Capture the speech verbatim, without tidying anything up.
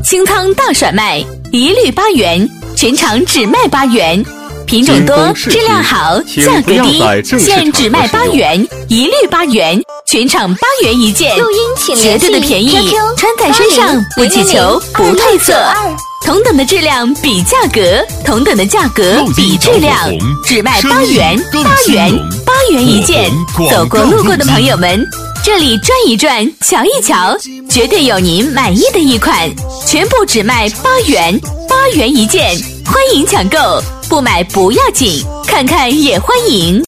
清仓大甩卖，一律八元，全场只卖八元。品种多，质量好，价格低，现只卖八元，一律八元，全场八元一件， 录音请绝对的便宜，穿在身上不气球，不褪色。同等的质量比价格，同等的价格比质量，只卖八元，八元，八元一件。走过路过的朋友们，这里转一转，瞧一瞧，绝对有您满意的一款，全部只卖八元，八元一件，欢迎抢购，不买不要紧，看看也欢迎。